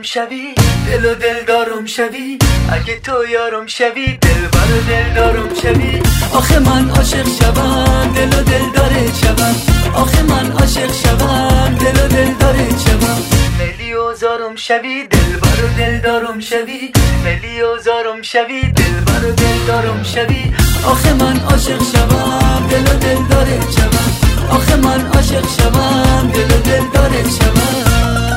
شوی دل و دلدارم شوی، اگه تو یارم شوی دلبر و دلدارم شوی. آخه من عاشق شوم دل و دلدارت شوم، آخه من عاشق شوم دل و دلدارت شوم. ملی و زارم شوی دلبر و دلدارم شوی، ملی و زارم شوی دلبر و دلدارم شوی. آخه من عاشق شوم دل و دلدارت شوم، آخه من عاشق شوم دل و دلدارت شوم.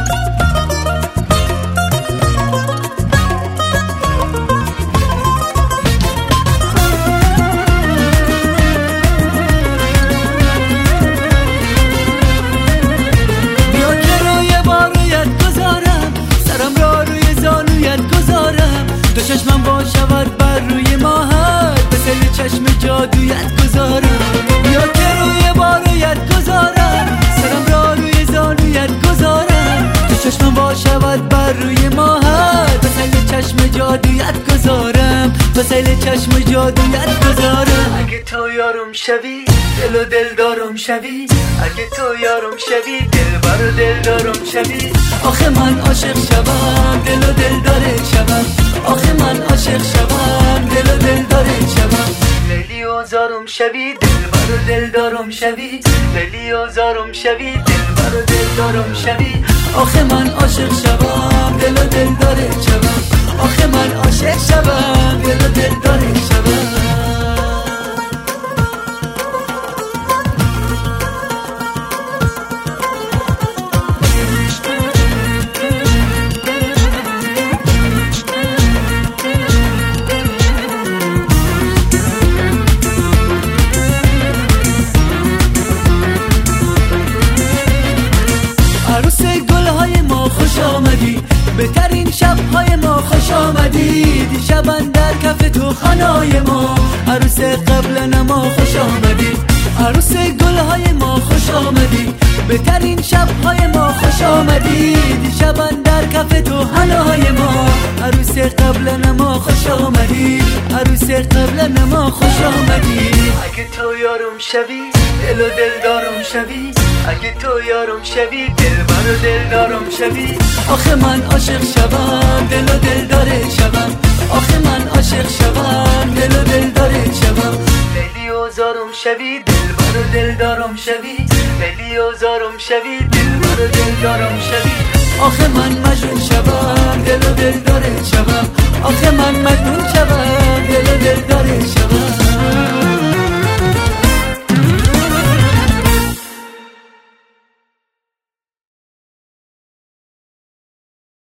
دو چشمم با شود بر روی ماهت، به سل چشم جادویت گذارم. یا که روی بارویت گذارم، سرم را روی زانویت گذارم. دو چشمم با شود بر روی ماهت، به سل چشم جادویت گذارم، به سل چشم جادویت گذارم. اگه تو یارم شوی دل و دلدارم شوی، اگه تو یارم شوی دلبر و دلدارم شوی. آخه من عاشق شوم دل و دلدارت شوم، آخه من عاشق شوم دل و دلدارت شوم. ملی و زارم شوی دلبر و دلدارم شوی، ملی و زارم شوی دلبر و دلدارم شوی. آخه من عاشق شوم دل و دلدارت شوم، آخه من عاشق شوم دل و دلدارت شوم. عروس گل‌های ما خوش آمدی، بهترین شب‌های ما خوش آمدی. دیشب اندر کف تو خانای ما، عروس قبل نما خوش آمدی. عروس گل‌های ما خوش آمدی، بهترین شب‌های ما خوش آمدی. دیشب اندر کف تو خانای ما، عروس قبل نما خوش آمدی، عروس قبل نما خوش آمدی. اگه تو یارم شوی دل و دلدارم شوی، اگه تو یارم شوی دلبر و دلدارم شوی. آخه من عاشق شوم دل و دلدارت شوم، آخه من عاشق شوم دل و دلدارت شوم. ملی و زارم شوی دلبر و دلدارم شوی، ملی و زارم شوی دلبر و دلدارم شوی. آخه من مجنون شوم دل و دلدارت شوم، آخه من مجنون شوم دل و دلدارت